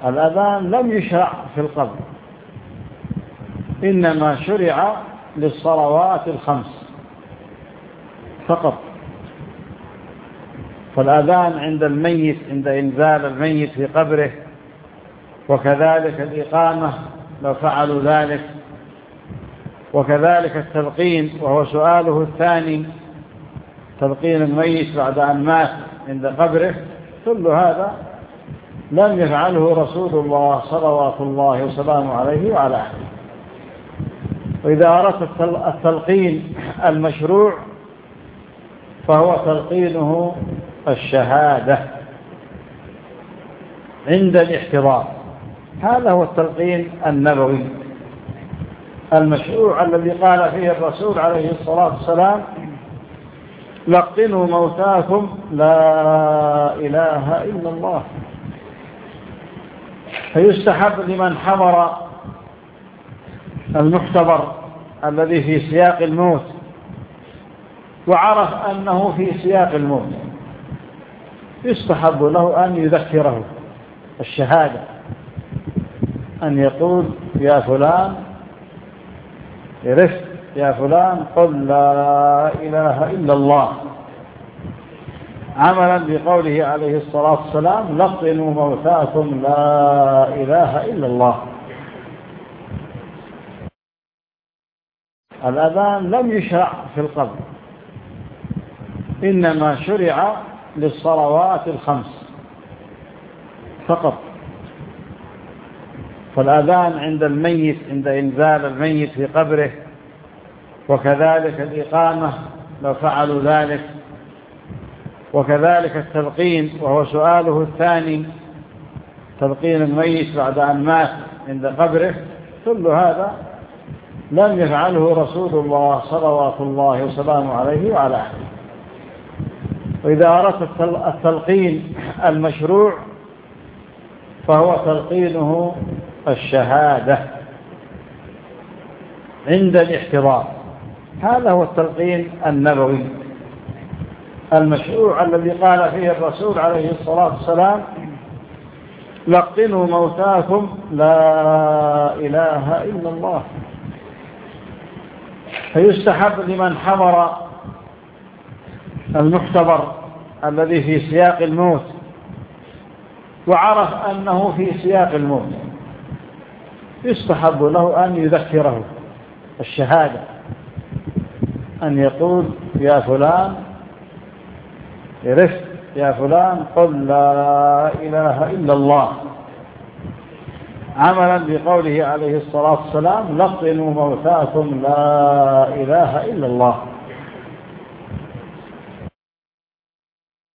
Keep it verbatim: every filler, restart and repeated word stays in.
الأذان لم يشرع في القبر، إنما شرع للصلوات الخمس فقط. فالأذان عند الميت، عند إنزال الميت في قبره، وكذلك الإقامة لو فعلوا ذلك، وكذلك التلقين وهو سؤاله الثاني، تلقين الميت بعد أن مات عند قبره، كل هذا لم يفعله رسول الله صلوات الله وسلامه عليه وعلى آله. وإذا أردت التلقين المشروع فهو تلقينه الشهادة عند الاحتضار، هذا هو التلقين النبوي المشروع الذي قال فيه الرسول عليه الصلاة والسلام: لقنوا موتاكم لا إله إلا الله. فيستحب لمن حضر المحتضر الذي في سياق الموت وعرف أنه في سياق الموت، يستحب له أن يذكره الشهادة، أن يقول: يا فلان عرفت يا فلان قل لا إله إلا الله، عملا بقوله عليه الصلاة والسلام: لقنوا موتاكم لا إله إلا الله. الأذان لم يشرع في القبر، إنما شرع للصلوات الخمس فقط. فالأذان عند الميت، عند إنزال الميت في قبره، وكذلك الإقامة لو فعلوا ذلك، وكذلك التلقين وهو سؤاله الثاني، تلقين الميت بعد أن مات عند قبره، كل هذا لم يفعله رسول الله صلوات الله وسلامه عليه وعلى آله. وإذا أردت التلقين المشروع فهو تلقينه الشهادة عند الاحتضار، هذا هو التلقين النبوي المشروع الذي قال فيه الرسول عليه الصلاة والسلام: لقنوا موتاكم لا إله إلا الله. فيستحب لمن حضر المحتضر الذي في سياق الموت وعرف أنه في سياق الموت، يستحب له أن يذكره الشهادة، أن يقول: يا فلان عرفت يا فلان قل لا إله إلا الله، عملا بقوله عليه الصلاة والسلام: لقنوا موتاكم لا إله إلا الله.